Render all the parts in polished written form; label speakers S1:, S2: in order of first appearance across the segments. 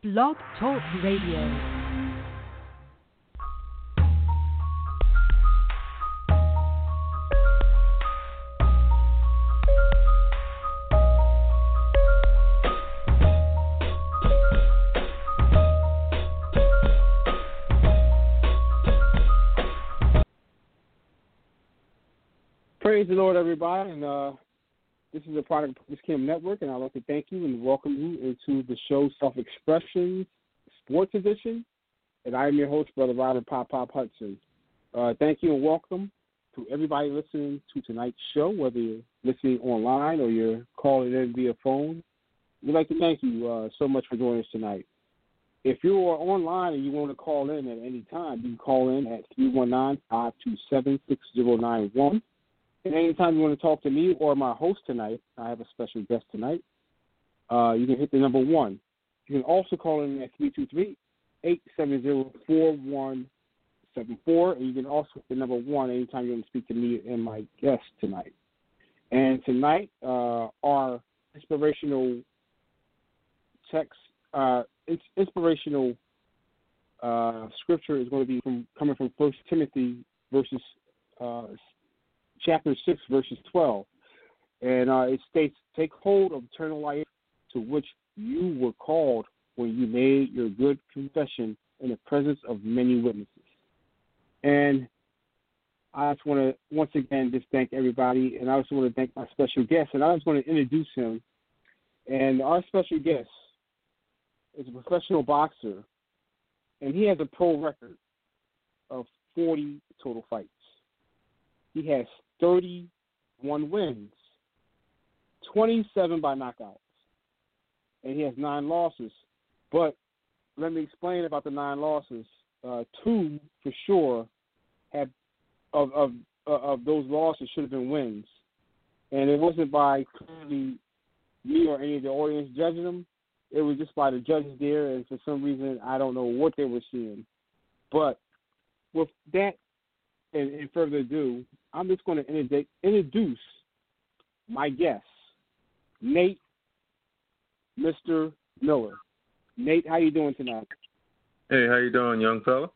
S1: Blog Talk Radio.
S2: Praise the Lord, everybody, and this is a product of Purpose Kingdom Network, and I'd like to thank you and welcome you into the show Self-Expressions Sports Edition, and I am your host, Brother Robert Pop Hudson. Thank you and welcome to everybody listening to tonight's show, whether you're listening online or you're calling in via phone. We'd like to thank you so much for joining us tonight. If you are online and you want to call in at any time, you can call in at 319-527-6091. And anytime you want to talk to me or my host tonight, I have a special guest tonight, you can hit the number 1. You can also call in at 323-870-4174, and you can also hit the number 1 anytime you want to speak to me and my guest tonight. And tonight, our inspirational text, inspirational scripture is going to be coming from 1 Timothy verses chapter 6, verses 12. And it states, "Take hold of eternal life to which you were called when you made your good confession in the presence of many witnesses." And I just want to, once again, just thank everybody. And I also want to thank my special guest. And I just want to introduce him. And our special guest is a professional boxer. And he has a pro record of 40 total fights. He has 31 wins, 27 by knockouts, and he has 9 losses. But let me explain about the 9 losses. 2 for sure have of those losses should have been wins, and it wasn't by clearly me or any of the audience judging them. It was just by the judges there, and for some reason I don't know what they were seeing. But with that, and further ado, I'm just going to introduce my guest, Nate, Mr. Miller. Nate, how you doing tonight?
S3: Hey, how you doing, young fella?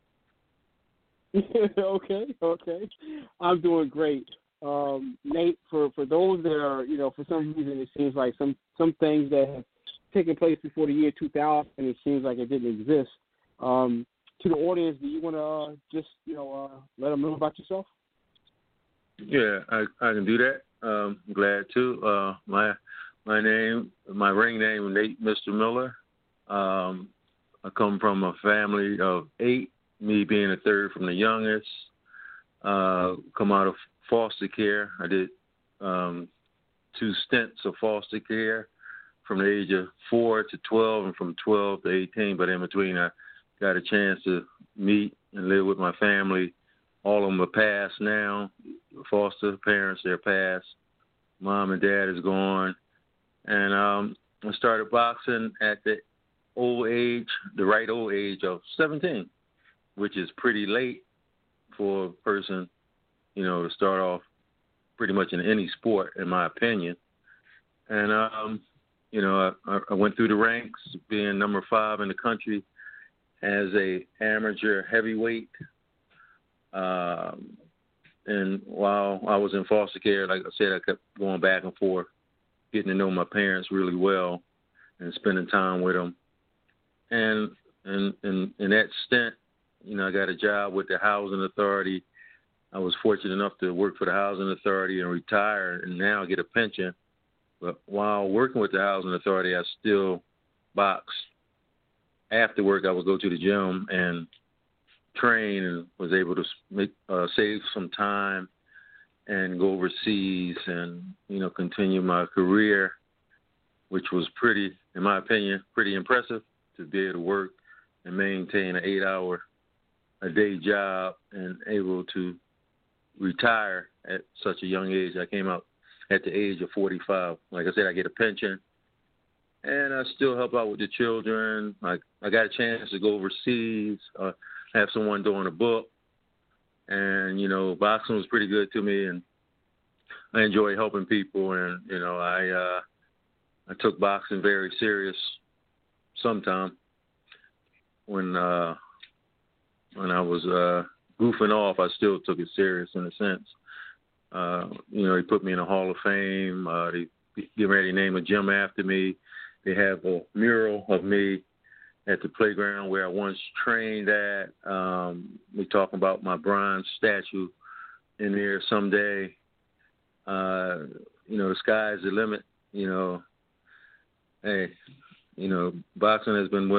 S2: Okay. I'm doing great. Nate, for those that are, for some reason it seems like some things that have taken place before the year 2000, it seems like it didn't exist. To the audience, do you want to just, let them know about yourself?
S3: Yeah, I can do that. I'm glad to. My ring name is Nate Mr. Miller. I come from a family of 8, me being the third from the youngest. Come out of foster care. I did 2 stints of foster care from the age of 4 to 12 and from 12 to 18, but in between I got a chance to meet and live with my family. All of them are passed now. Foster parents, they're passed. Mom and dad is gone. And I started boxing at the right old age of 17, which is pretty late for a person, to start off pretty much in any sport, in my opinion. And, I went through the ranks, being number 5 in the country as a amateur heavyweight. And while I was in foster care, like I said, I kept going back and forth, getting to know my parents really well and spending time with them. And in that stint, I got a job with the Housing Authority. I was fortunate enough to work for the Housing Authority and retire and now get a pension. But while working with the Housing Authority, I still boxed. After work, I would go to the gym and train, and was able to save some time and go overseas and, continue my career, which was pretty, in my opinion, pretty impressive to be able to work and maintain an 8-hour-a-day job and able to retire at such a young age. I came out at the age of 45. Like I said, I get a pension. And I still help out with the children. I got a chance to go overseas, have someone doing a book. And, boxing was pretty good to me. And I enjoy helping people. And, I took boxing very serious sometime when I was goofing off, I still took it serious in a sense. He put me in a Hall of Fame. They get ready to name a gym after me. They have a mural of me at the playground where I once trained at. We're talking about my bronze statue in there someday. The sky's the limit. Boxing has been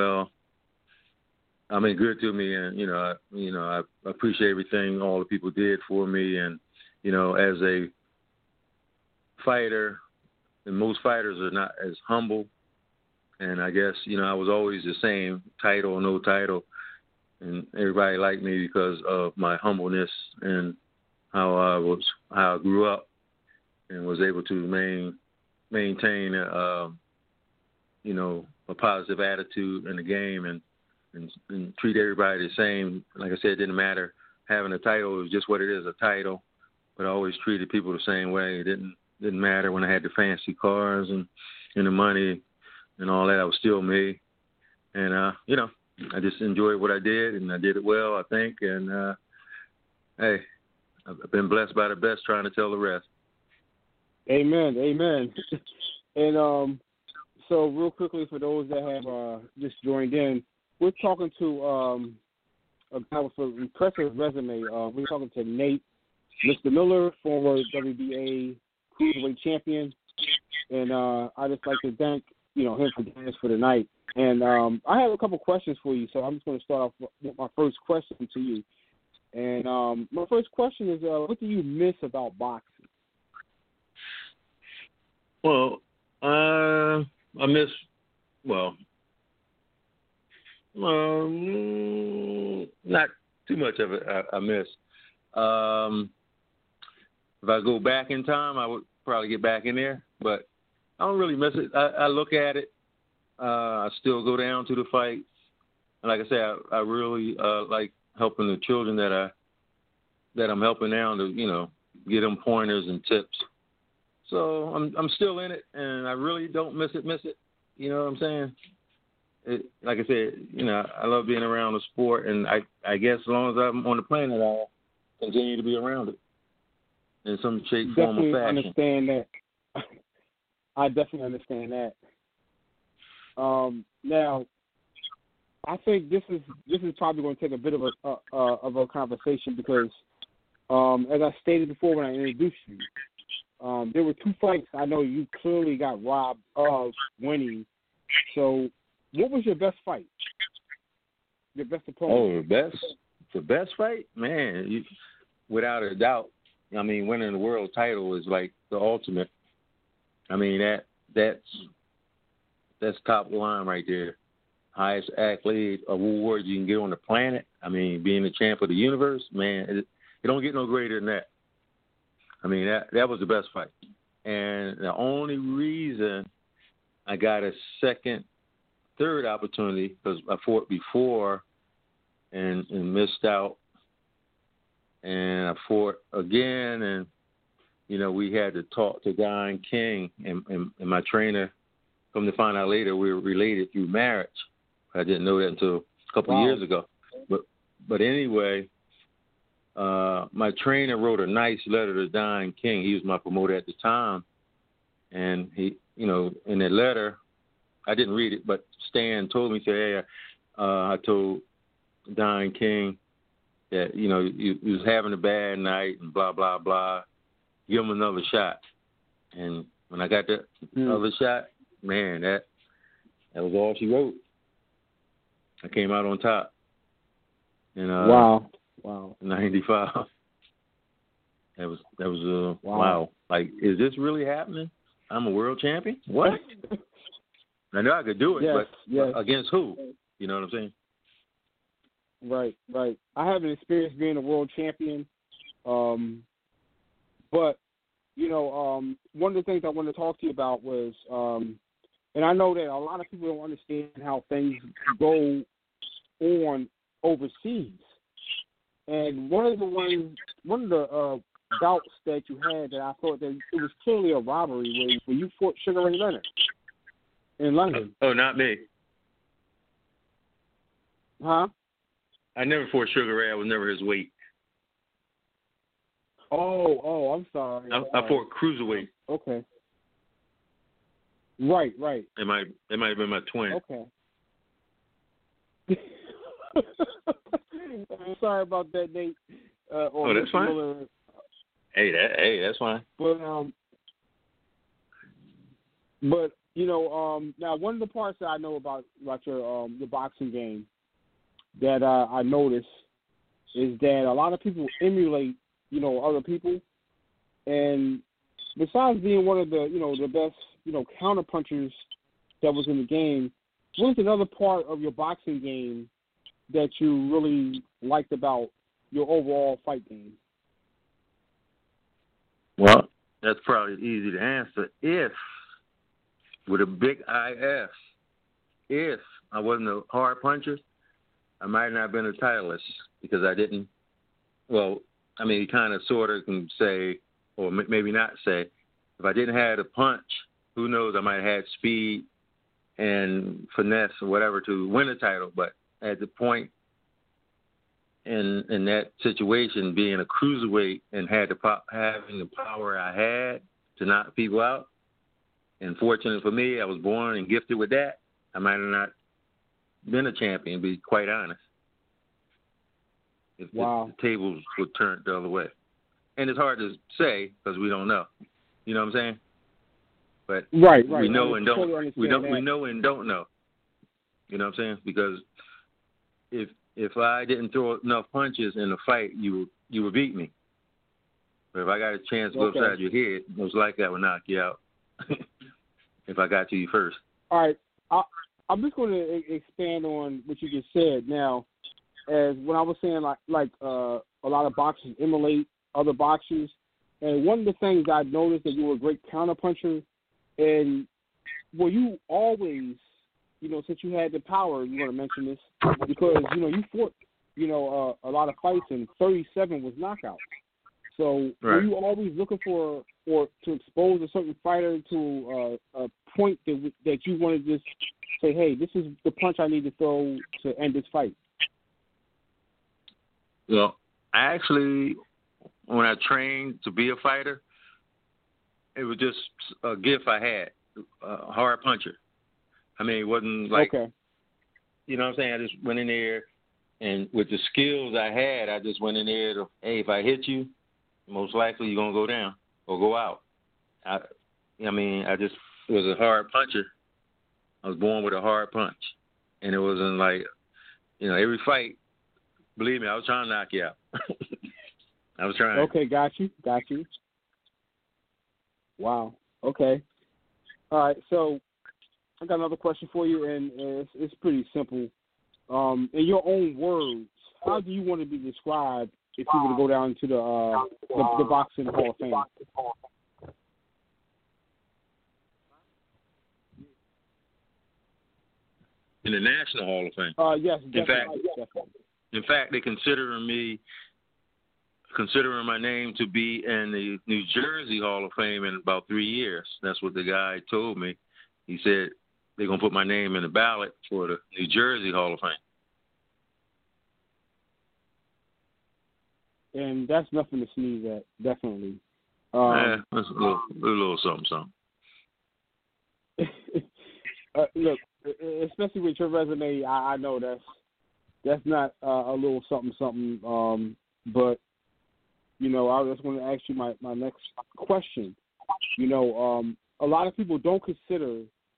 S3: good to me, and I appreciate everything all the people did for me, and as a fighter, and most fighters are not as humble, and I guess I was always the same, title or no title, and everybody liked me because of my humbleness and how I grew up, and was able to maintain a positive attitude in the game, and treat everybody the same. Like I said, it didn't matter having a title; it was just what it is, a title. But I always treated people the same way. It didn't matter when I had the fancy cars and the money and all that. I was still me, and I just enjoyed what I did, and I did it well, I think. And hey, I've been blessed by the best, trying to tell the rest.
S2: Amen. And so real quickly, for those that have just joined in, we're talking to a guy with an impressive resume. We're talking to Nate, Mr. Miller, former WBA cruiserweight champion, and I just like to thank him for doing this for tonight. And I have a couple questions for you, so I'm just going to start off with my first question to you. And my first question is, what do you miss about boxing?
S3: Well, I miss, not too much of it I miss. If I go back in time, I would probably get back in there, but I don't really miss it. I look at it. I still go down to the fights. And like I said, I really like helping the children that I'm helping now to, get them pointers and tips. So I'm still in it, and I really don't miss it. You know what I'm saying? Like I said, I love being around the sport, and I guess as long as I'm on the planet, I'll continue to be around it in some shape, form, or fashion.
S2: Understand that. I definitely understand that. Now, I think this is probably going to take a bit of a conversation because, as I stated before when I introduced you, there were two fights I know you clearly got robbed of winning. So, what was your best fight? Your best opponent?
S3: Oh, the best fight? Man, without a doubt. Winning the world title is like the ultimate. That's top line right there. Highest accolade award you can get on the planet. Being the champ of the universe, man, it don't get no greater than that. That was the best fight. And the only reason I got a third opportunity, because I fought before and missed out. And I fought again, and, we had to talk to Don King, and my trainer, come to find out later, we were related through marriage. I didn't know that until a couple of years ago. But anyway, my trainer wrote a nice letter to Don King. He was my promoter at the time. And he, in that letter, I didn't read it, but Stan told me, hey, I told Don King that, he was having a bad night and blah, blah, blah. Give him another shot. And when I got the other shot, man, that was all she wrote. I came out on top. And,
S2: wow.
S3: 95. That was wow. Like, is this really happening? I'm a world champion? What? I know I could do it, but against who? You know what I'm saying?
S2: Right. I haven't experienced being a world champion, but one of the things I wanted to talk to you about was, and I know that a lot of people don't understand how things go on overseas. And one of the bouts that you had that I thought that it was clearly a robbery when you fought Sugar Ray Leonard in London.
S3: Oh, not me.
S2: Huh?
S3: I never fought Sugar Ray. I was never his weight.
S2: Oh, I'm sorry.
S3: I fought cruiserweight.
S2: Okay. Right.
S3: It might have been my twin.
S2: Okay. I'm sorry about that, Nate.
S3: That's fine. Hey, that's fine.
S2: But now one of the parts that I know about your boxing game that I noticed is that a lot of people emulate other people, and besides being one of the the best counter punchers that was in the game, what is another part of your boxing game that you really liked about your overall fight game?
S3: Well, that's probably easy to answer. If, with a big IF, if I wasn't a hard puncher, I might not have been a titleist because I didn't. Well, I mean, you kind of sort of can say, or maybe not say, if I didn't have the punch, who knows, I might have had speed and finesse or whatever to win a title. But at the point in that situation, being a cruiserweight and having the power I had to knock people out, and fortunate for me, I was born and gifted with that, I might have not been a champion, to be quite honest. If the tables were turned the other way. And it's hard to say because we don't know. You know what I'm saying? But
S2: right.
S3: We know and don't.
S2: Totally
S3: We know and don't know. You know what I'm saying? Because if I didn't throw enough punches in the fight, you would beat me. But if I got a chance to go upside your head, most likely I would knock you out. If I got to you first.
S2: All right. I'm just going to expand on what you just said. Now, as when I was saying like a lot of boxers emulate other boxers, and one of the things I noticed that you were a great counter puncher, and were you always, since you had the power, you want to mention this because you fought, a lot of fights, and 37 was knockouts. So were you always looking for or to expose a certain fighter to a point that you wanted to just say, hey, this is the punch I need to throw to end this fight?
S3: Well, actually, when I trained to be a fighter, it was just a gift I had, a hard puncher. I mean, it wasn't like, you know what I'm saying? I just went in there, and with the skills I had, I just went in there to, hey, if I hit you, most likely you're going to go down or go out. I just was a hard puncher. I was born with a hard punch. And it wasn't like, every fight, believe me, I was trying to knock you out. I was trying.
S2: Okay, got you. Wow. Okay. All right, so I got another question for you, and it's pretty simple. In your own words, how do you want to be described if you were to go down to the Boxing Hall of Fame?
S3: In the National Hall of Fame?
S2: Yes, definitely.
S3: In fact, they're considering my name to be in the New Jersey Hall of Fame in about 3 years. That's what the guy told me. He said they're going to put my name in the ballot for the New Jersey Hall of Fame.
S2: And that's nothing to sneeze at, definitely.
S3: That's a little something.
S2: Look, especially with your resume, I know that's not a little something. But I just want to ask you my next question. A lot of people don't consider,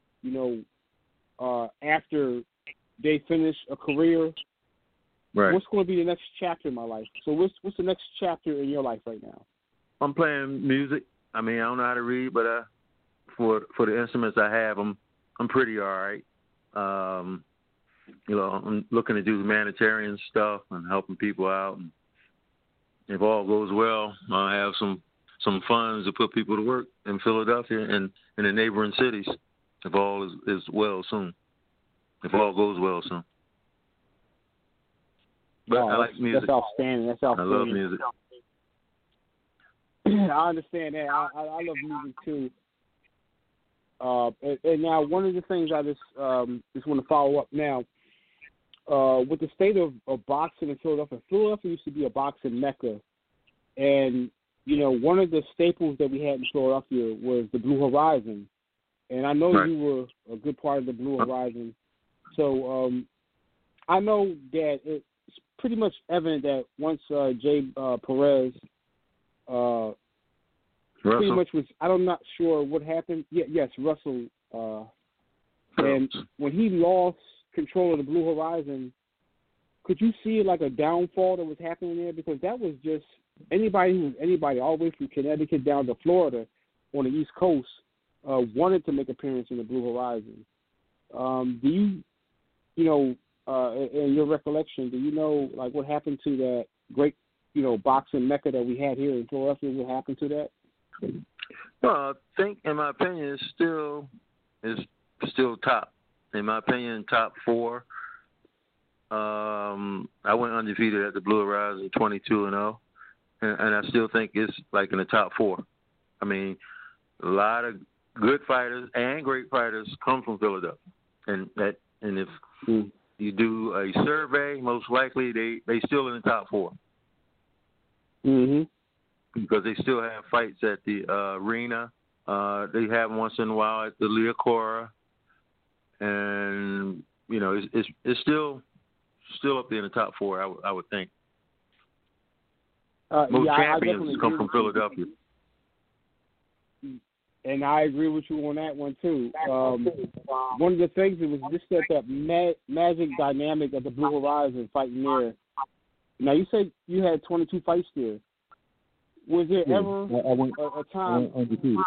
S2: after they finish a career, what's going to be the next chapter in my life? So what's the next chapter in your life right now?
S3: I'm playing music. I mean, I don't know how to read, but for the instruments I have, I'm pretty all right. I'm looking to do humanitarian stuff and helping people out. And if all goes well, I'll have some funds to put people to work in Philadelphia and in the neighboring cities. If all is well soon. If all goes well soon. But I like music.
S2: That's outstanding.
S3: I love music.
S2: I understand that. I love music too. And now one of the things I just want to follow up now. with the state of boxing in Philadelphia, Philadelphia used to be a boxing mecca. And, you know, one of the staples that we had in Philadelphia was the Blue Horizon. And I know
S3: Right.
S2: you were a good part of the Blue Horizon. So I know that it's pretty much evident that once Jay Perez pretty much was, I'm not sure what happened. Yes, Russell. And when he lost control of the Blue Horizon, could you see like a downfall that was happening there? Because that was just anybody who was anybody, all the way from Connecticut down to Florida on the East Coast, wanted to make an appearance in the Blue Horizon. Do you know, in your recollection, do you know like what happened to that great, you know, boxing mecca that we had here in Philadelphia? What happened to that?
S3: Well, I think, in my opinion, it's still top. In my opinion, top 4. I went undefeated at the Blue Horizon, 22-0, and I still think it's like in the top 4. I mean, a lot of good fighters and great fighters come from Philadelphia, and if you do a survey, most likely they still in the top 4.
S2: Mm-hmm.
S3: Because they still have fights at the arena. They have once in a while at the Liacora, and you know it's still up there in the top 4. I would think. Most champions come from Philadelphia.
S2: And I agree with you on that one too. One of the things that was just that magic dynamic of the Blue Horizon fighting there. Now you said you had 22 fights there. Was there ever a time?
S3: Undefeated.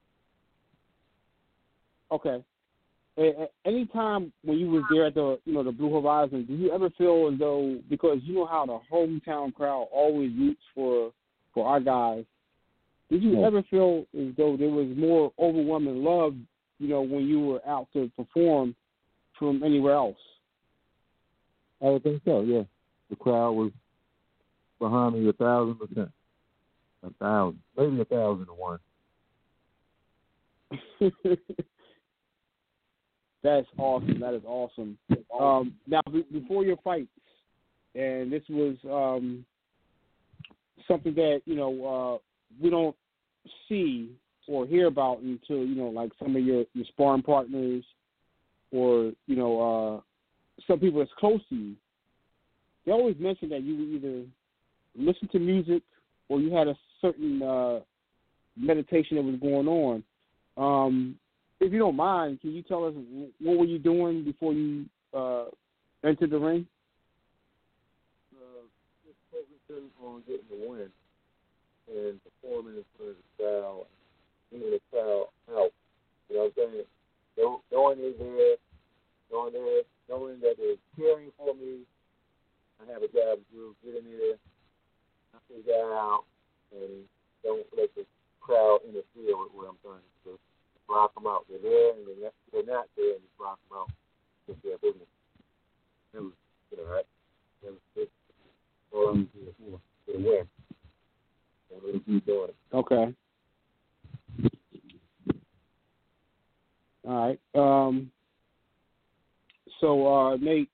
S2: Okay. Any time when you was there at the the Blue Horizon, did you ever feel as though, because you know how the hometown crowd always roots for our guys, did you ever feel as though there was more overwhelming love, when you were out to perform from anywhere else?
S4: I would think so, yeah. The crowd was behind me 1,000%. 1,000, maybe 1,001.
S2: That's awesome. That is awesome. Now, before your fights, and this was something that we don't see or hear about until like some of your sparring partners or some people that's close to you. They always mention that you would either listen to music or you had a certain meditation that was going on. If you don't mind, can you tell us what were you doing before you entered the ring?
S4: Just focusing on getting the win and performing in front of the crowd, getting the crowd out. You know what I'm saying? Going there, knowing that they're cheering for me. I have a job to do. Get in there, knock the guy out, and don't let the crowd interfere with what I'm trying to do. Block them out. They're there, and they're not there, and you block them out. It's their business. It was, right? It was all I'm doing for the win. And we'll keep doing it.
S2: Okay. All right. So, Nate,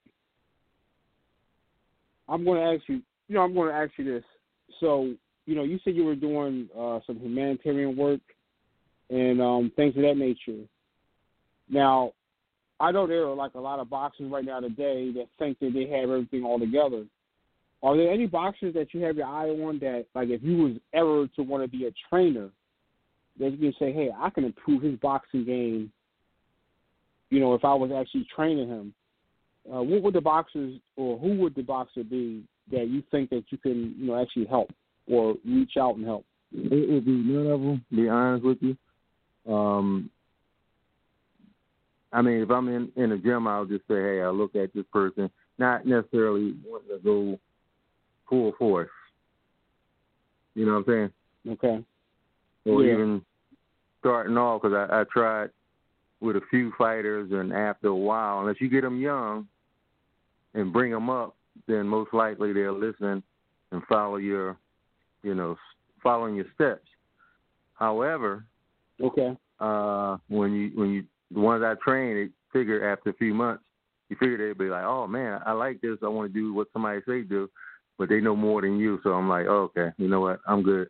S2: I'm going to ask you this. So, you said you were doing some humanitarian work and things of that nature. Now, I know there are like a lot of boxers right now today that think that they have everything all together. Are there any boxers that you have your eye on that, like, if you was ever to want to be a trainer, that you can say, hey, I can improve his boxing game, if I was actually training him? What would the boxers, or who would the boxer be that you think that you can, actually help or reach out and help?
S4: It would be none of them, to be honest with you. I mean, if I'm in a gym, I'll just say, hey, I'll look at this person, not necessarily wanting to go full force. You know what I'm saying?
S2: Okay.
S4: Or even starting off, because I tried with a few fighters, and after a while, unless you get them young and bring them up, then most likely they'll listen and follow your, following your steps. However,
S2: okay,
S4: when you the ones I train, they figure after a few months
S3: you figure they'd be like, oh man, I like this. I want to do what somebody say do, but they know more than you. So I'm like, oh, okay, you know what? I'm good.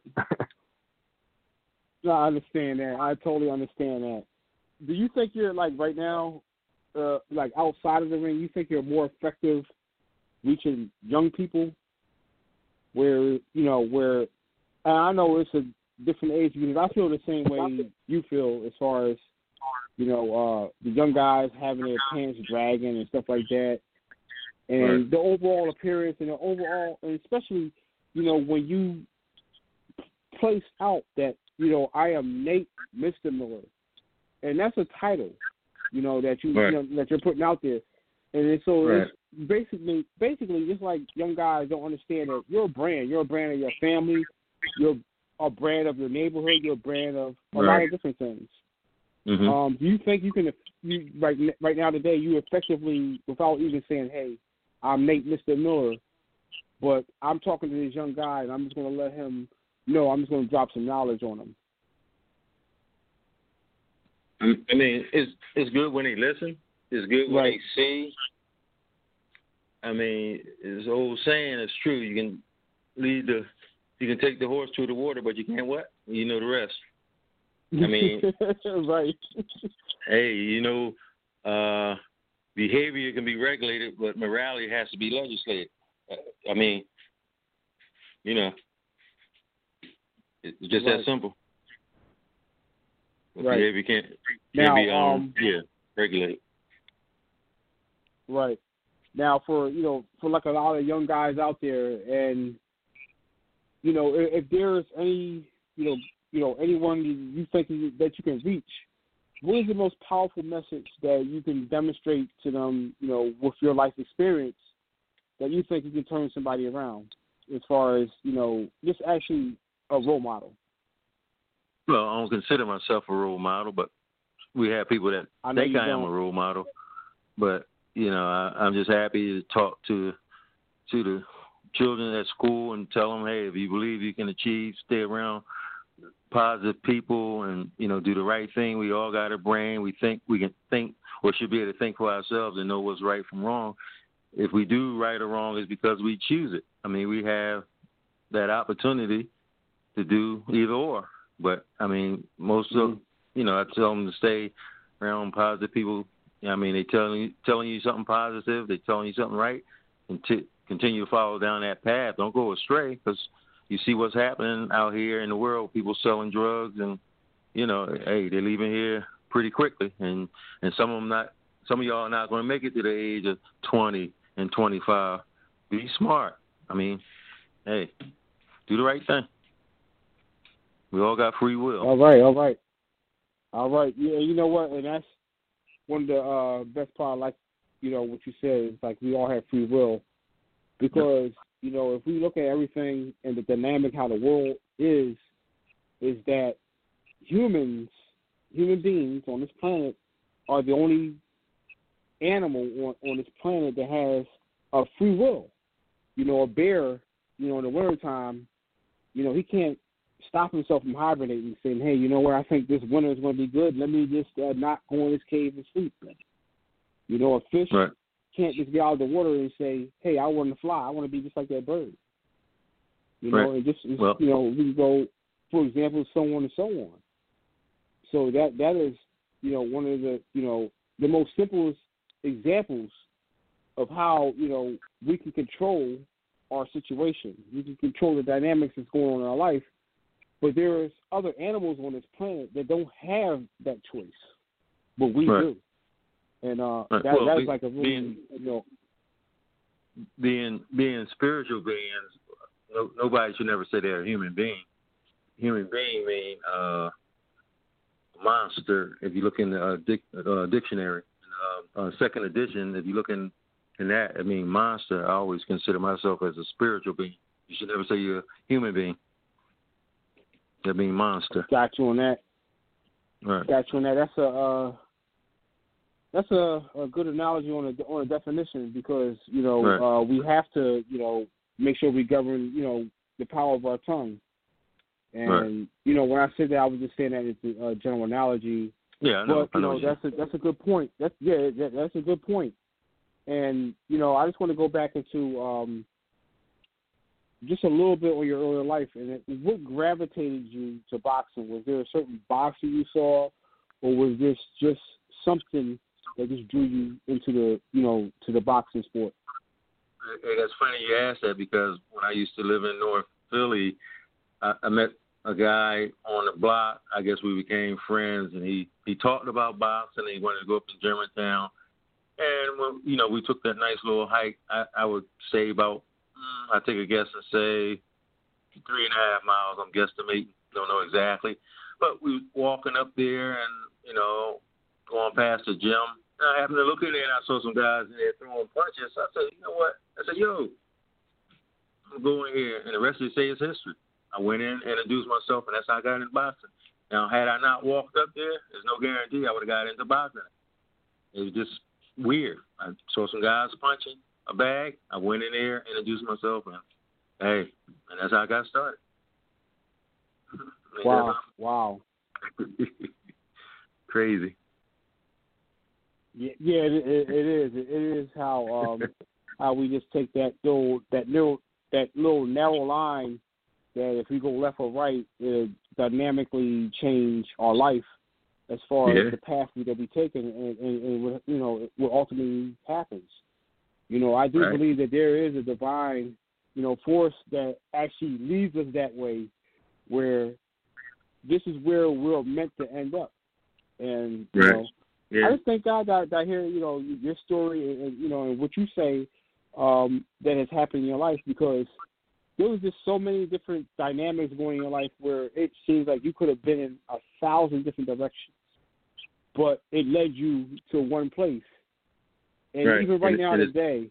S2: No, I understand that. I totally understand that. Do you think you're like right now, like outside of the ring? You think you're more effective reaching young people? Where and I know it's a different age because I feel the same way you feel as far as the young guys having their pants dragging and stuff like that, and the overall appearance and and especially when you place out that I am Nate Mr. Miller, and that's a title that that you're putting out there, and so it's basically just like young guys don't understand that you're a brand of your family, you're a brand of your neighborhood, you're a brand of a lot of different things.
S3: Mm-hmm.
S2: Do you think you can right now today you effectively, without even saying, hey, I'm Nate Mr. Miller, but I'm talking to this young guy and I'm just going to let him know, I'm just going to drop some knowledge on him?
S3: I mean, it's good when they listen. It's good when they see. I mean, this old saying is true. You can take the horse through the water, but you can't what? You know the rest. I mean,
S2: right.
S3: Hey, behavior can be regulated, but morality has to be legislated. I mean, it's just that simple.
S2: Right.
S3: Behavior can't be regulated.
S2: Right. Now, for like a lot of young guys out there, and if there's any anyone you think that you can reach, what is the most powerful message that you can demonstrate to them, with your life experience, that you think you can turn somebody around, as far as just actually a role model?
S3: Well, I don't consider myself a role model, but we have people that think I am a role model. But I'm just happy to talk to the children at school and tell them, hey, if you believe you can achieve, stay around positive people and, do the right thing. We all got a brain. We think we can think or should be able to think for ourselves and know what's right from wrong. If we do right or wrong, it's because we choose it. I mean, we have that opportunity to do either or. But, I mean, most of, I tell them to stay around positive people. I mean, they telling you something positive. They telling you something right. And continue to follow down that path. Don't go astray, because you see what's happening out here in the world. People selling drugs, and hey, they're leaving here pretty quickly. And some of y'all are not going to make it to the age of 20 and 25. Be smart. I mean, hey, do the right thing. We all got free will.
S2: All right. Yeah, you know what? And that's one of the best part, like, what you said, is like we all have free will. Because, if we look at everything and the dynamic, how the world is that human beings on this planet are the only animal on this planet that has a free will. A bear, in the wintertime, he can't stop himself from hibernating and saying, hey, you know what, I think this winter is going to be good. Let me just not go in this cave and sleep. A fish can't just get out of the water and say, hey, I want to fly. I want to be just like that bird. And just, we can go, for example, so on and so on. So that is, one of the, the most simplest examples of how, we can control our situation. We can control the dynamics that's going on in our life. But there's other animals on this planet that don't have that choice, but we do. And that's like a really,
S3: being spiritual beings. Nobody should never say they're a human being. Human being mean monster. If you look in the dictionary, second edition, if you look in that, I mean monster. I always consider myself as a spiritual being. You should never say you're a human being. That mean monster.
S2: Got you on that.
S3: Right.
S2: Got you on that. That's a good analogy on a definition, because we have to make sure we govern the power of our tongue. And when I said that, I was just saying that it's a general analogy.
S3: Yeah, I know.
S2: But that's a good point. That's a good point. And, I just want to go back into just a little bit on your earlier life. And what gravitated you to boxing? Was there a certain boxer you saw, or was this just something that just drew you into to the boxing sport?
S3: Hey, that's funny you asked that, because when I used to live in North Philly, I met a guy on the block. I guess we became friends, and he talked about boxing, and he wanted to go up to Germantown. And when we took that nice little hike, I would say about, I take a guess and say 3.5 miles. I'm guesstimating, don't know exactly, but we were walking up there and going past the gym. And I happened to look in there and I saw some guys in there throwing punches. I said, you know what? I said, yo, I'm going here, and the rest of the day is history. I went in, introduced myself, and that's how I got into boxing. Now, had I not walked up there, there's no guarantee I would have got into boxing. It was just weird. I saw some guys punching a bag. I went in there, introduced myself, and that's how I got started.
S2: Wow.
S3: Crazy.
S2: Yeah, it is. It is how we just take that little narrow line that if we go left or right, it'll dynamically change our life as far as the path that we take and what ultimately happens. I do believe that there is a divine, force that actually leads us that way, where this is where we're meant to end up. And I just thank God that I hear your story and what you say that has happened in your life, because there was just so many different dynamics going in your life where it seems like you could have been in 1,000 different directions, but it led you to one place. And even right now today,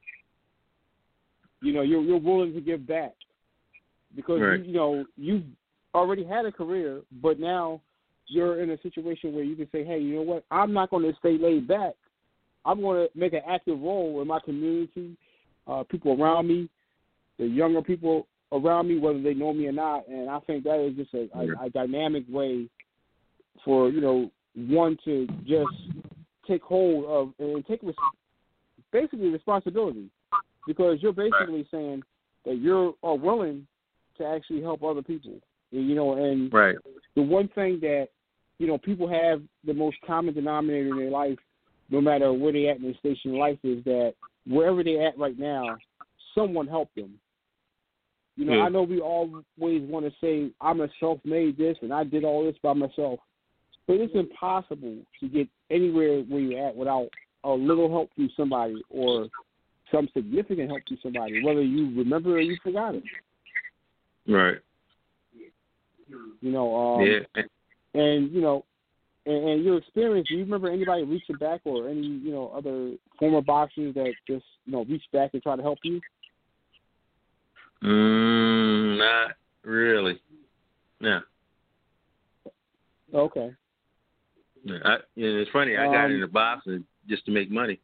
S2: you're willing to give back, because you've already had a career, but now you're in a situation where you can say, hey, you know what? I'm not going to stay laid back. I'm going to make an active role in my community, people around me, the younger people around me, whether they know me or not. And I think that is just a dynamic way for, one to just take hold of and take basically responsibility, because you're basically saying that you are willing to actually help other people. And the one thing that, people have the most common denominator in their life, no matter where they at in their station in life, is that wherever they're at right now, someone helped them. I know we always want to say, I'm a self-made this and I did all this by myself. But it's impossible to get anywhere where you're at without a little help from somebody, or some significant help from somebody, whether you remember or you forgot it.
S3: Right.
S2: And your experience, do you remember anybody reaching back, or any, other former boxers that just, reached back and try to help you?
S3: Not really. No.
S2: Okay.
S3: It's funny, I got into boxing just to make money.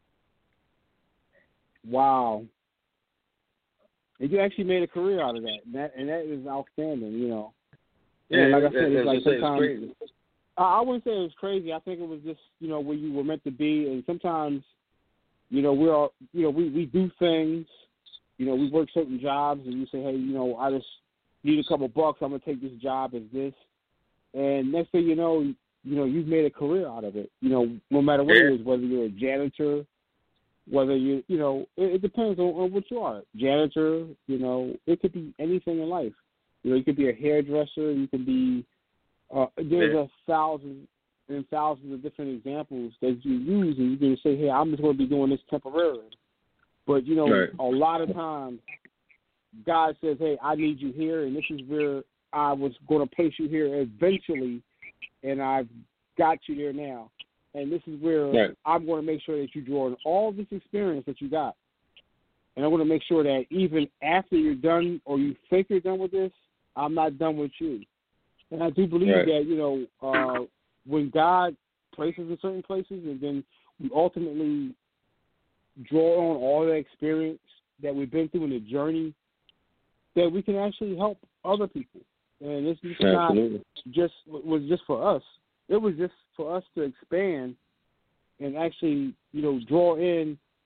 S2: Wow. And you actually made a career out of that, and that is outstanding, Yeah, like I said, it's like sometimes crazy. I wouldn't say it was crazy. I think it was just, where you were meant to be. And sometimes, we do things. We work certain jobs, and you say, hey, I just need a couple bucks. I'm gonna take this job as this. And next thing you know, you've made a career out of it. No matter what it is, whether you're a janitor, whether it depends on what you are. Janitor, it could be anything in life. You could be a hairdresser. You could be. There's thousands and thousands of different examples that you use, and you can say, "Hey, I'm just going to be doing this temporarily." But a lot of times, God says, "Hey, I need you here, and this is where I was going to place you here eventually, and I've got you there now. And this is where I'm going to make sure that you draw on all this experience that you got, and I want to make sure that even after you're done, or you think you're done with this, I'm not done with you." And I do believe that, when God places in certain places, and then we ultimately draw on all the experience that we've been through in the journey, that we can actually help other people. And this is not was just for us. It was just for us to expand and actually, draw in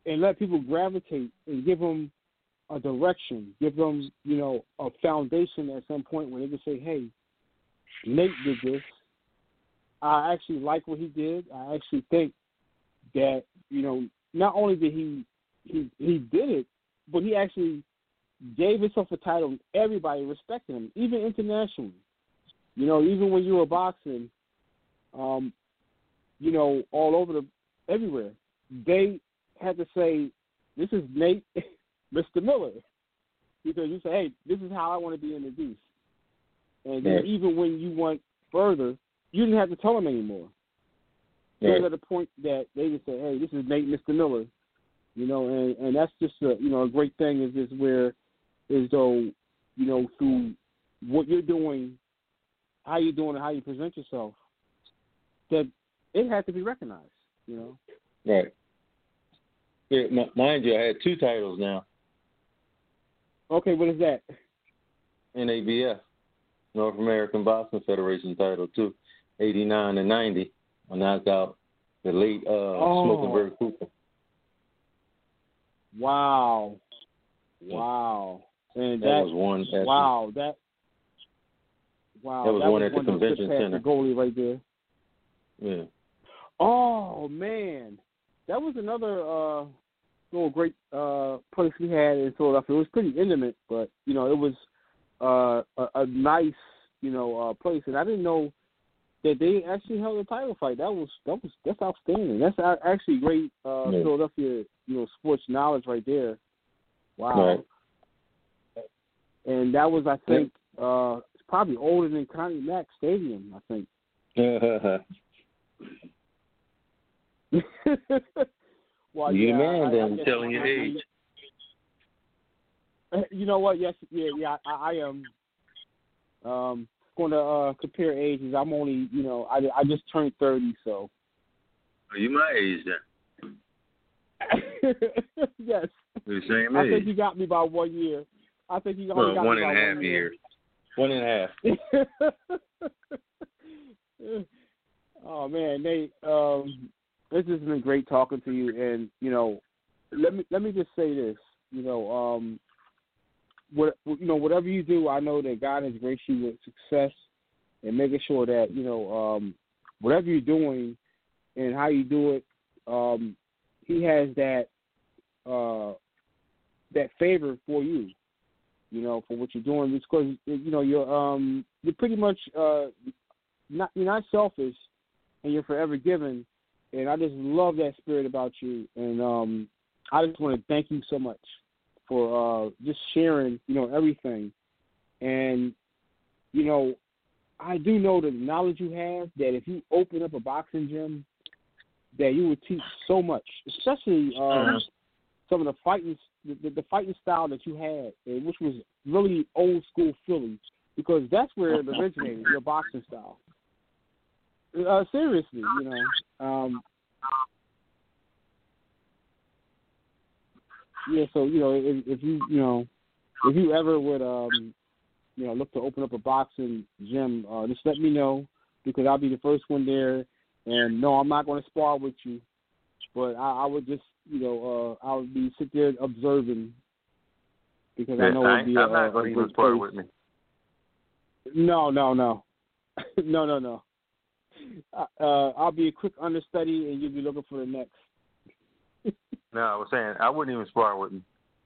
S2: and let people gravitate and give them a direction, give them, a foundation at some point where they can say, hey, Nate did this. I actually like what he did. I actually think that, not only did he did it, but he actually gave himself a title and everybody respected him, even internationally. Even when you were boxing, all over everywhere, they had to say, this is Nate, Mr. Miller. Because you say, hey, this is how I want to be introduced. And then even when you went further, you didn't have to tell them anymore. It was at the point that they just say, hey, this is Nate, Mr. Miller. And that's just a great thing is just where, as though, through what you're doing, how you're doing, and how you present yourself, that it had to be recognized,
S3: Right. Yeah, mind you, I had 2 titles now.
S2: Okay, what is that?
S3: NABF, North American Boxing Federation title, too. 89 and 90. I knocked out the late Smokenberg Cooper.
S2: Wow. And
S3: that was one.
S2: Wow.
S3: That was one at the convention center.
S2: The goalie right there.
S3: Yeah.
S2: Oh man, that was another little great place we had in Philadelphia. It was pretty intimate, but it was a nice place, and I didn't know that they actually held a title fight. That's outstanding. That's actually great Philadelphia sports knowledge right there. Wow. Right. And that was, I think, it's probably older than Connie Mack Stadium, I think. Well,
S3: you man, then telling your age.
S2: You know what? Yes, I am. Going to compare ages. I'm only, I just turned 30, so.
S3: Are you my age then?
S2: Yes.
S3: We're the same age.
S2: I think you got me by 1 year. I think you got me by
S3: 1 and a half years. 1 and a half.
S2: Oh man, Nate, this has been great talking to you, and let me just say this, whatever you do, I know that God has graced you with success, and making sure that whatever you're doing and how you do it, He has that favor for you, for what you're doing, because you're pretty much you're not selfish, and you're forever giving, and I just love that spirit about you, and I just want to thank you so much for just sharing, everything. And, I do know the knowledge you have, that if you open up a boxing gym, that you would teach so much, especially some of the fighting style that you had, which was really old school Philly, because that's where it originated, your boxing style. Seriously, yeah, so if you ever would look to open up a boxing gym, just let me know, because I'll be the first one there. And no, I'm not going to spar with you, but I would just I would be sit there observing, because I know it'd be
S3: I'm not going to even spar with me.
S2: No. No. I'll be a quick understudy, and you'll be looking for the next.
S3: No, I was saying I wouldn't even spar with him.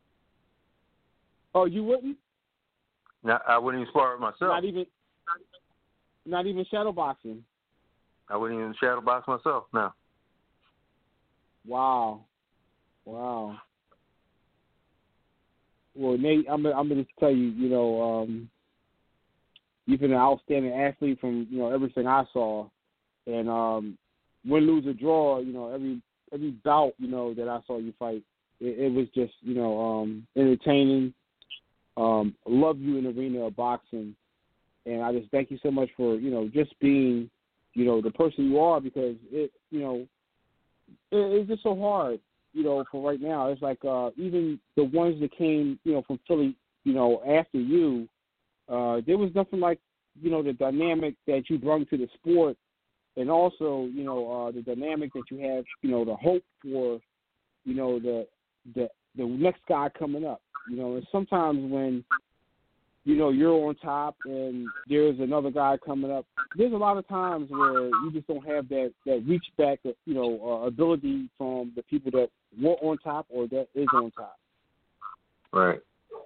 S2: Oh, you wouldn't?
S3: No, I wouldn't even spar with myself.
S2: Not even shadow boxing.
S3: I wouldn't even shadow box myself. No.
S2: Wow. Well, Nate, I'm gonna just tell you, you've been an outstanding athlete from everything I saw, and win, lose, or draw, every bout that I saw you fight, it was just entertaining. Love you in the arena of boxing, and I just thank you so much for just being the person you are, because it's just so hard for right now. It's like even the ones that came from Philly after you, there was nothing like the dynamic that you brought to the sport, and also the dynamic that you have, the hope for you know, the next guy coming up. You know, and sometimes when, you know, you're on top and there's another guy coming up, there's a lot of times where you just don't have that reach back, you know, ability from the people that were on top or that is on top.
S3: Right.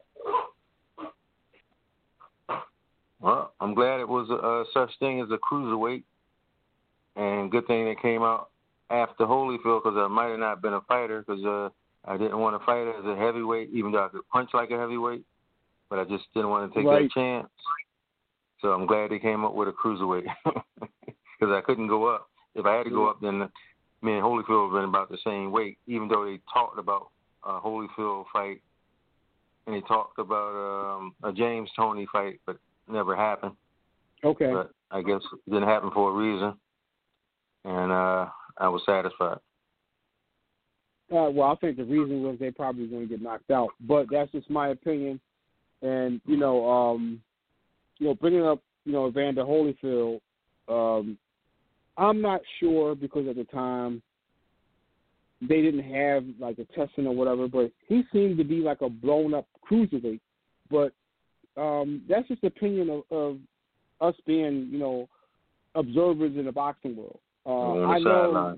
S3: Well, I'm glad it was a such thing as a cruiserweight, and good thing that came out after Holyfield, because I might have not been a fighter, because I didn't want to fight as a heavyweight, even though I could punch like a heavyweight, but I just didn't want to take that chance. So I'm glad they came up with a cruiserweight, because I couldn't go up. If I had to go up, then me and Holyfield would have been about the same weight, even though they talked about a Holyfield fight, and they talked about a James Toney fight, but never happened.
S2: Okay.
S3: But I guess it didn't happen for a reason, and I was satisfied.
S2: Well, I think the reason was they probably going to get knocked out, but that's just my opinion. And you know, bringing up, you know, Evander Holyfield, I'm not sure, because at the time they didn't have like a testing or whatever, but he seemed to be like a blown up cruiserweight. But that's just the opinion of us being, you know, observers in the boxing world. I know,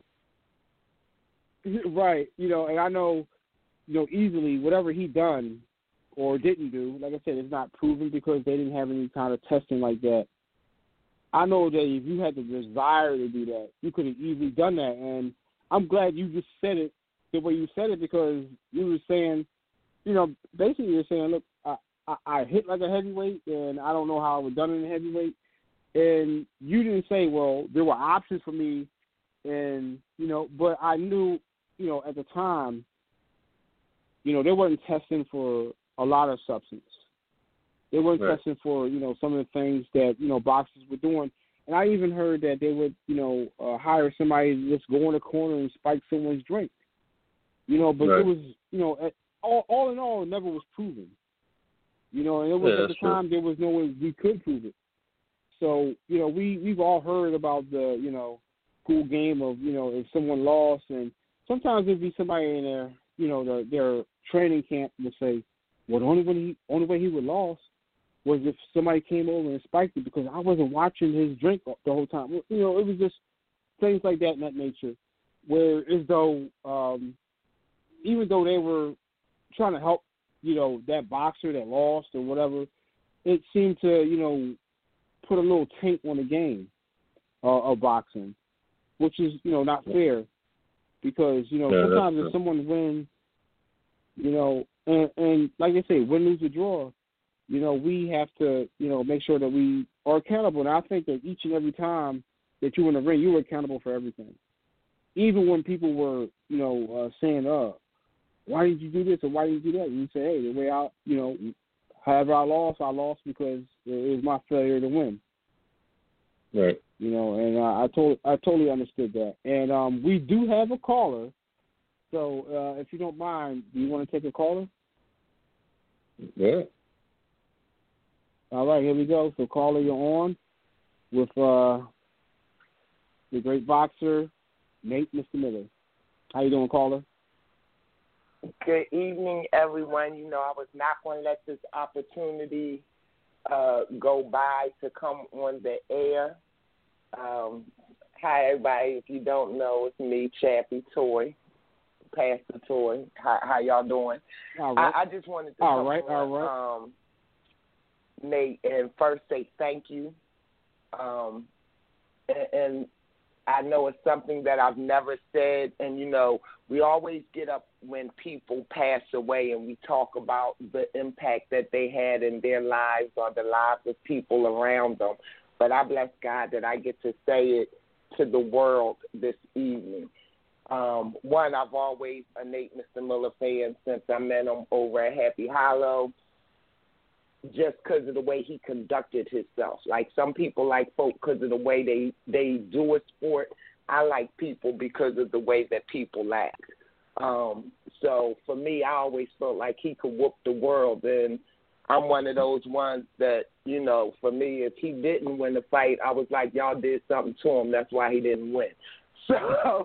S2: right? You know, and I know, you know, easily whatever he done or didn't do, like I said, it's not proven because they didn't have any kind of testing like that. I know that if you had the desire to do that, you could have easily done that. And I'm glad you just said it the way you said it, because you were saying, you know, basically you're saying, look, I hit like a heavyweight, and I don't know how I would have done it in a heavyweight. And you didn't say, well, there were options for me, and, you know, but I knew, you know, at the time, you know, they wasn't testing for a lot of substance. They weren't testing for, you know, some of the things that, you know, boxers were doing. And I even heard that they would, you know, hire somebody to just go in a corner and spike someone's drink. You know, but it was, you know, all in all, it never was proven. You know, and it was at the time there was no way we could prove it. So, you know, we've all heard about the, you know, cool game of, you know, if someone lost, and sometimes there'd be somebody in there, you know, their training camp would say, well, the only way he would lost was if somebody came over and spiked it, because I wasn't watching his drink the whole time. You know, it was just things like that in that nature, where as though, even though they were trying to help, you know, that boxer that lost or whatever, it seemed to, you know, put a little taint on the game of boxing, which is, you know, not fair, because, you know, sometimes if someone wins, you know, and like I say, win, lose, or draw, you know, we have to, you know, make sure that we are accountable. And I think that each and every time that you were in the ring, you were accountable for everything. Even when people were, you know, saying, why did you do this or why did you do that? And you say, hey, the way I, you know, however I lost because it was my failure to win.
S3: Right.
S2: You know, and I totally understood that. And we do have a caller. So if you don't mind, do you want to take a caller?
S3: Yeah.
S2: All right, here we go. So caller, you're on with the great boxer, Nate Mr. Miller. How you doing, caller?
S5: Good evening, everyone. You know, I was not going to let this opportunity go by to come on the air. Hi, everybody. If you don't know, it's me, Chappie Toy, Pastor Toy. How y'all doing?
S2: All right.
S5: I just wanted to come on, Nate, and first say thank you. And I know it's something that I've never said, and, you know, we always get up when people pass away and we talk about the impact that they had in their lives or the lives of people around them. But I bless God that I get to say it to the world this evening. One, I've always a Nate Mr. Miller fan since I met him over at Happy Hollow, just because of the way he conducted himself. Like, some people like folk because of the way they do a sport. I like people because of the way that people act. So for me, I always felt like he could whoop the world, and I'm one of those ones that, you know, for me, if he didn't win the fight, I was like, y'all did something to him. That's why he didn't win. So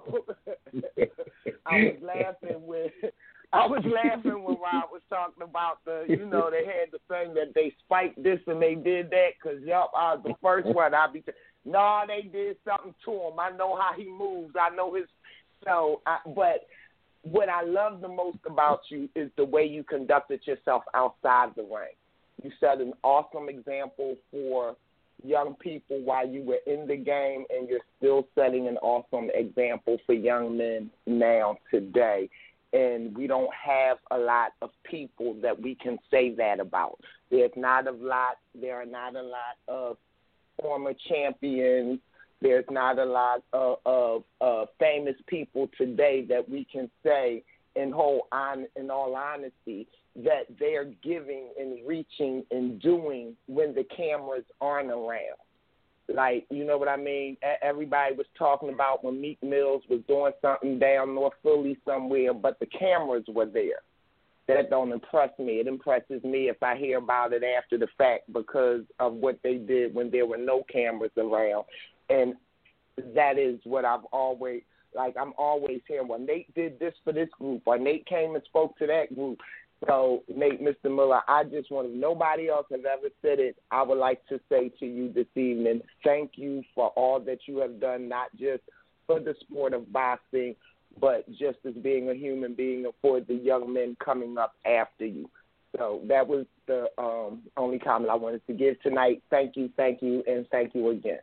S5: I was laughing when Rob was talking about they had the thing that they spiked this and they did that because, I was the first one. No, they did something to him. I know how he moves. I know his. But what I love the most about you is the way you conducted yourself outside the ring. You set an awesome example for young people while you were in the game, and you're still setting an awesome example for young men now today. And we don't have a lot of people that we can say that about. There are not a lot of former champions. There's not a lot of famous people today that we can say in all honesty that they're giving and reaching and doing when the cameras aren't around. Like, you know what I mean? Everybody was talking about when Meek Mills was doing something down North Philly somewhere, but the cameras were there. That don't impress me. It impresses me if I hear about it after the fact because of what they did when there were no cameras around. And that is what I've always, I'm always hearing, well, Nate did this for this group, or Nate came and spoke to that group. So, Nate, Mr. Miller, I just want to, nobody else has ever said it. I would like to say to you this evening, thank you for all that you have done, not just for the sport of boxing, but just as being a human being and for the young men coming up after you. So that was the only comment I wanted to give tonight. Thank you, and thank you again.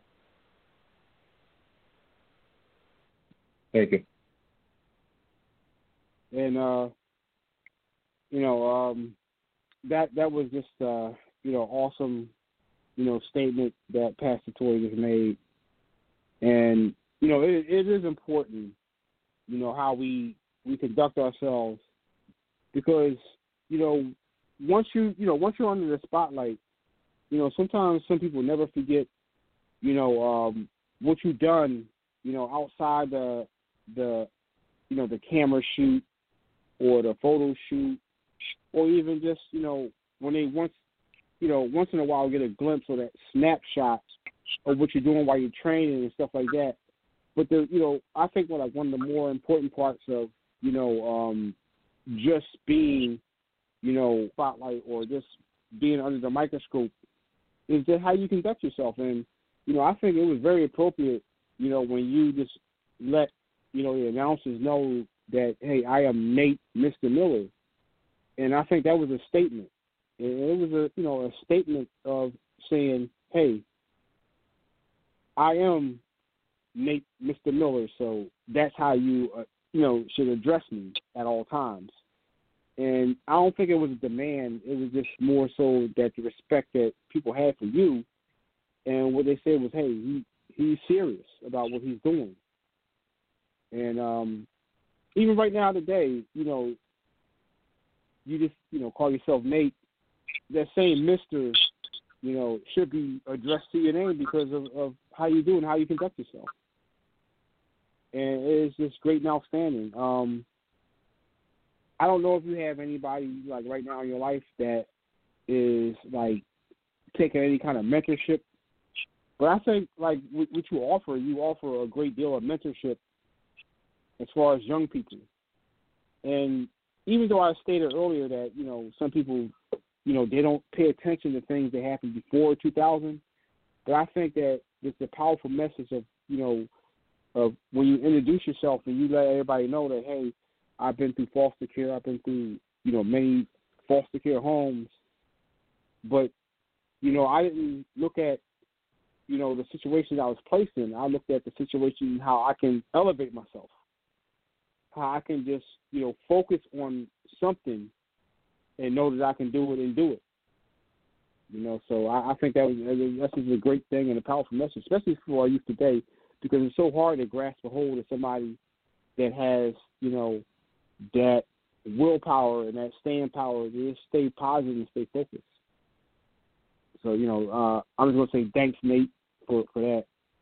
S3: Thank you.
S2: And, that was just, awesome, statement that Pastor Tory just made. And, it is important, how we conduct ourselves because, once you're under the spotlight, sometimes some people never forget, what you've done, outside the camera shoot or the photo shoot, or even just, when they once in a while get a glimpse of that snapshot of what you're doing while you're training and stuff like that. But I think one of the more important parts of, just being, spotlight or just being under the microscope is that how you conduct yourself. And, I think it was very appropriate, when you just let, the announcers know that, hey, I am Nate Mr. Miller. And I think that was a statement. And it was a statement of saying, hey, I am Nate Mr. Miller, so that's how you, should address me at all times. And I don't think it was a demand. It was just more so that the respect that people had for you. And what they said was, hey, he's serious about what he's doing. And even right now today, you just, call yourself Nate. That same Mr., should be addressed to your name because of how you do and how you conduct yourself. And it's just great and outstanding. I don't know if you have anybody, right now in your life that is, taking any kind of mentorship. But I think, what you offer a great deal of mentorship as far as young people. And even though I stated earlier that, some people, they don't pay attention to things that happened before 2000, but I think that it's a powerful message of, of when you introduce yourself and you let everybody know that, hey, I've been through foster care, I've been through, many foster care homes, but, I didn't look at, the situations I was placed in. I looked at the situation, how I can elevate myself, how I can just, focus on something and know that I can do it and do it. So I think that's just a great thing and a powerful message, especially for our youth today, because it's so hard to grasp a hold of somebody that has, that willpower and that staying power to just stay positive and stay focused. So, I'm just going to say thanks, Nate, for that.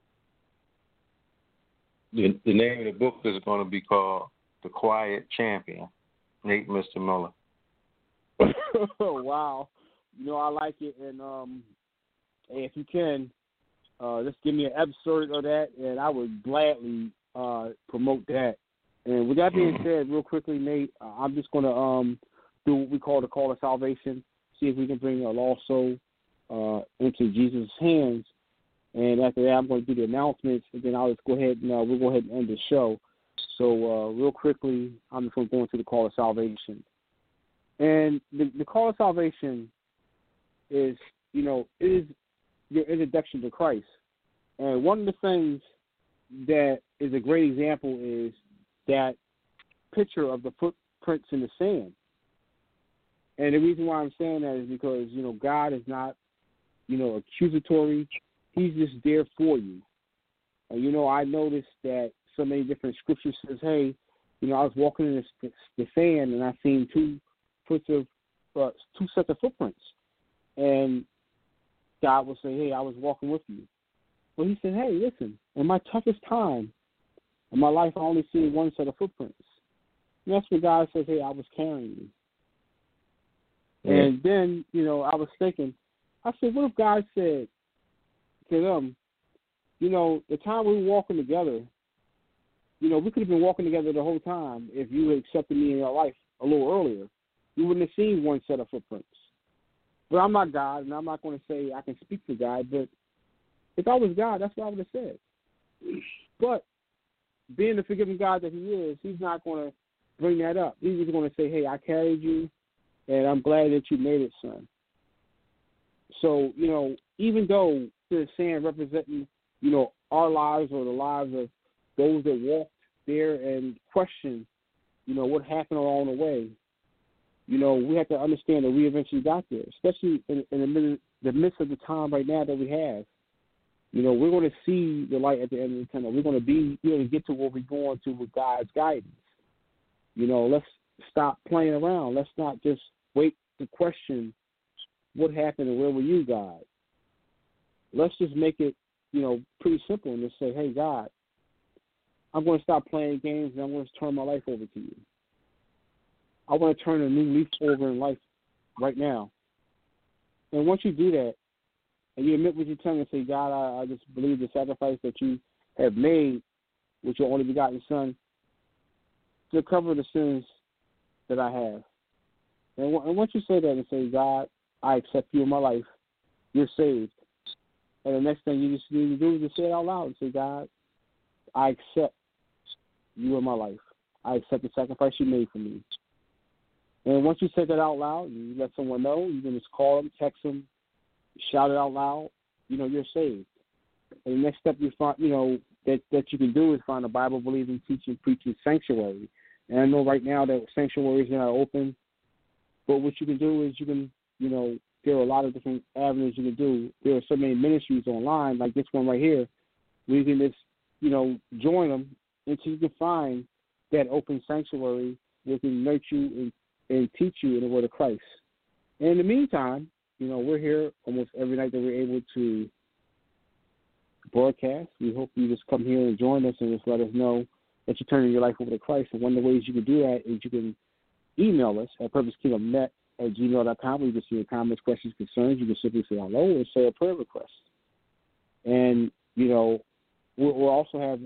S3: The name of the book is going to be called The Quiet Champion, Nate Mr. Miller.
S2: Oh, wow. I like it. And if you can, just give me an excerpt of that, and I would gladly promote that. And with that being said, real quickly, Nate, I'm just going to do what we call the call of salvation, see if we can bring a lost soul into Jesus' hands. And after that, I'm going to do the announcements, and then I'll just go ahead and we'll go ahead and end the show. So real quickly, I'm just going to go into the call of salvation. And the call of salvation is, is your introduction to Christ. And one of the things that is a great example is that picture of the footprints in the sand. And the reason why I'm saying that is because, God is not, accusatory. He's just there for you. And, I noticed that so many different scriptures says, hey, I was walking in the sand and I seen two sets of footprints. And God will say, hey, I was walking with you. But he said, hey, listen, in my toughest time in my life, I only see one set of footprints. And that's what God says, hey, I was carrying you. Yeah. And then, I was thinking, I said, what if God said to them, the time we were walking together, we could have been walking together the whole time if you had accepted me in your life a little earlier. You wouldn't have seen one set of footprints. But I'm not God, and I'm not going to say I can speak for God, but if I was God, that's what I would have said. But being the forgiving God that he is, he's not going to bring that up. He's just going to say, hey, I carried you, and I'm glad that you made it, son. So, even though the sand representing, our lives or the lives of those that walked there and questioned, what happened along the way, we have to understand that we eventually got there, especially in the midst of the time right now that we have. We're going to see the light at the end of the tunnel. We're going to get to where we're going to with God's guidance. Let's stop playing around. Let's not just wait to question what happened and where were you, God. Let's just make it, pretty simple and just say, hey, God, I'm going to stop playing games and I'm going to turn my life over to you. I want to turn a new leaf over in life right now. And once you do that, and you admit with your tongue and say, God, I just believe the sacrifice that you have made with your only begotten Son to cover the sins that I have. And once you say that and say, God, I accept you in my life, you're saved. And the next thing you just need to do is just say it out loud and say, God, I accept you in my life. I accept the sacrifice you made for me. And once you say that out loud and you let someone know, you can just call them, text them, shout it out loud, you're saved. And the next step you find, that you can do is find a Bible-believing, teaching, preaching sanctuary. And I know right now that sanctuaries are not open, but what you can do is you can, there are a lot of different avenues you can do. There are so many ministries online, like this one right here, where you can just, join them until you can find that open sanctuary that can nurture you and teach you in the word of Christ. And in the meantime, we're here almost every night that we're able to broadcast. We hope you just come here and join us and just let us know that you're turning your life over to Christ. And one of the ways you can do that is you can email us at purposekingdomnet@gmail.com. We can see your comments, questions, concerns. You can simply say hello or say a prayer request. And, we'll also have,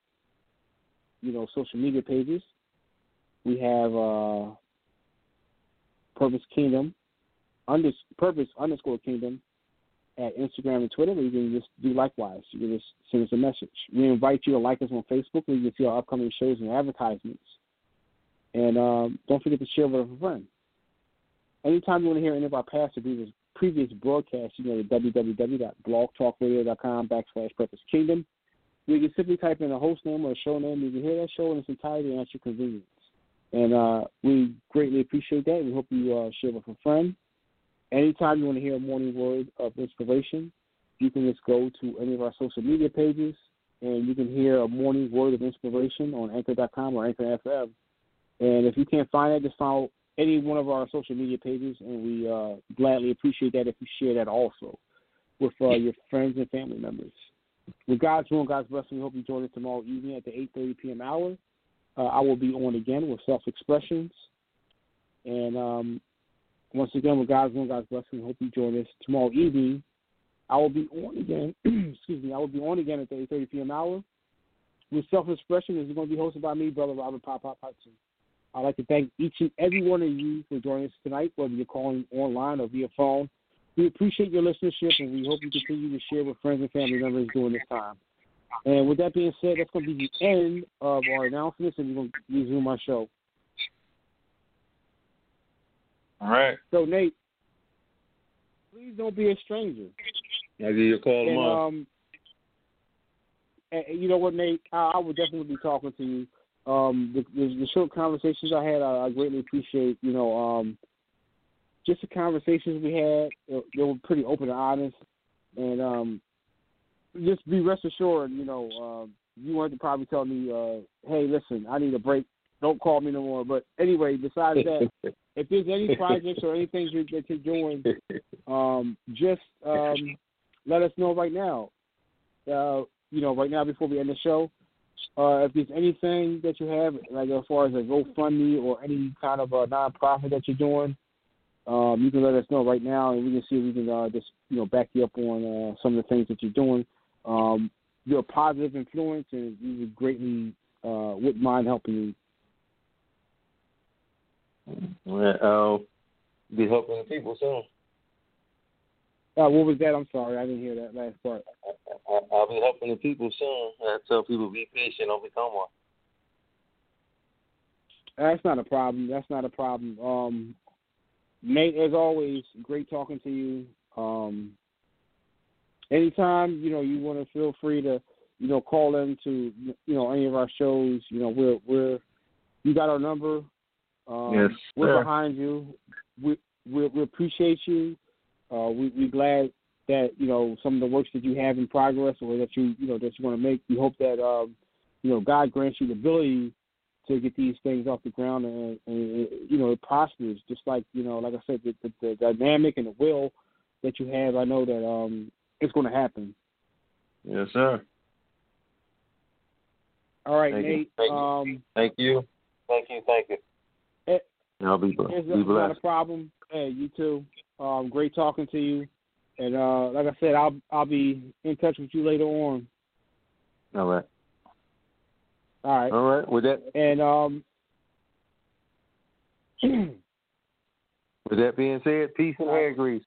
S2: social media pages. We have Purpose_Kingdom at Instagram and Twitter, where you can just do likewise. You can just send us a message. We invite you to like us on Facebook, where you can see our upcoming shows and advertisements. And don't forget to share with a friend. Anytime you want to hear any of our past or previous broadcasts, you go to www.blogtalkradio.com/PurposeKingdom. You can simply type in a host name or a show name. You can hear that show in its entirety and at your convenience. And we greatly appreciate that. We hope you share with a friend. Anytime you want to hear a morning word of inspiration, you can just go to any of our social media pages, and you can hear a morning word of inspiration on Anchor.com or Anchor FM. And if you can't find it, just follow any one of our social media pages, and we gladly appreciate that if you share that also with your friends and family members. With God's will and God's blessing, we hope you join us tomorrow evening at the 8:30 p.m. hour. I will be on again with Self-Expressions. And once again, with God's will and God's blessing, we hope you join us tomorrow evening. I will be on again, I will be on again at the 8:30 p.m. hour with Self-Expression is going to be hosted by me, Brother Robert Pop Hudson. I'd like to thank each and every one of you for joining us tonight, whether you're calling online or via phone. We appreciate your listenership, and we hope you continue to share with friends and family members during this time. And with that being said, that's going to be the end of our announcements, and we're going to resume our show.
S3: All right.
S2: So, Nate, please don't be a stranger.
S3: I'll give you a call tomorrow.
S2: And you know what, Nate? I would definitely be talking to you. The short conversations I had, I greatly appreciate. You know, just the conversations we had, they were pretty open and honest. And just be rest assured, you know, you wanted to probably tell me, hey, listen, I need a break. Don't call me no more. But anyway, besides that, if there's any projects or anything that you're doing, just let us know right now. You know, right now before we end the show, if there's anything that you have, like as far as a GoFundMe or any kind of a nonprofit that you're doing, you can let us know right now, and we can see if we can just, you know, back you up on some of the things that you're doing. You're a positive influence, and we would greatly wouldn't mind helping you.
S3: Well, I'll be helping the people soon.
S2: What was that? I'm sorry, I didn't hear that last part.
S3: I'll be helping the people soon. I tell people be patient, don't become one.
S2: That's not a problem. That's not a problem. Nate, as always, great talking to you. Anytime, you know, you want to feel free to, you know, call in to, you know, any of our shows. You know, you got our number.
S3: Yes,
S2: we're behind you. We appreciate you. We're glad that, you know, some of the works that you have in progress or that you want to make. We hope that you know, God grants you the ability to get these things off the ground and you know, it prospers. Just like, you know, like I said, the dynamic and the will that you have, I know that it's going to happen.
S3: Yes, sir.
S2: All right,
S3: Thank
S2: Nate.
S3: You. Thank you. I'll be blessed.
S2: It's not a problem. Hey, you too. Great talking to you. And like I said, I'll be in touch with you later on.
S3: All right.
S2: All right.
S3: All right. With that,
S2: and
S3: with that being said, peace and hair grease.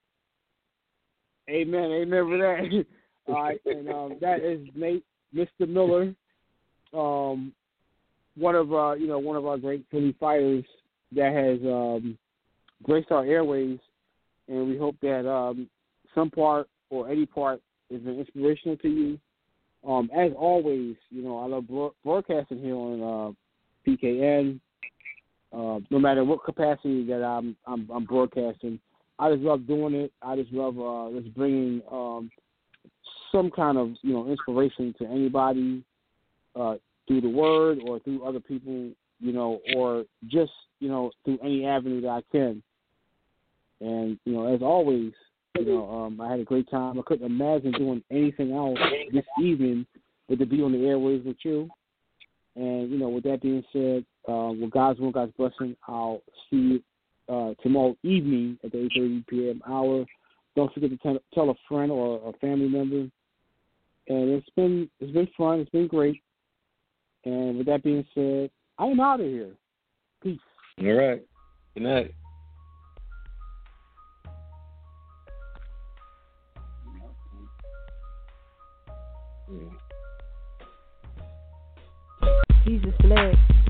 S2: Amen. Amen for that. All right. And that is Nate, Mr. Miller, one of our great Philly fighters that has graced our airways, and we hope that some part or any part has been inspirational to you. As always, you know, I love broadcasting here on PKN. No matter what capacity that I'm broadcasting, I just love doing it. I just love just bringing some kind of, you know, inspiration to anybody through the word or through other people, you know, or just, you know, through any avenue that I can. And, you know, as always, you know, I had a great time. I couldn't imagine doing anything else this evening but to be on the airwaves with you. And, you know, with that being said, with God's will, God's blessing, I'll see you tomorrow evening at the 8:30 p.m. hour. Don't forget to tell a friend or a family member. And it's been fun. It's been great. And with that being said, I am out of here. Peace.
S3: All right. Good night.
S1: Jesus bless.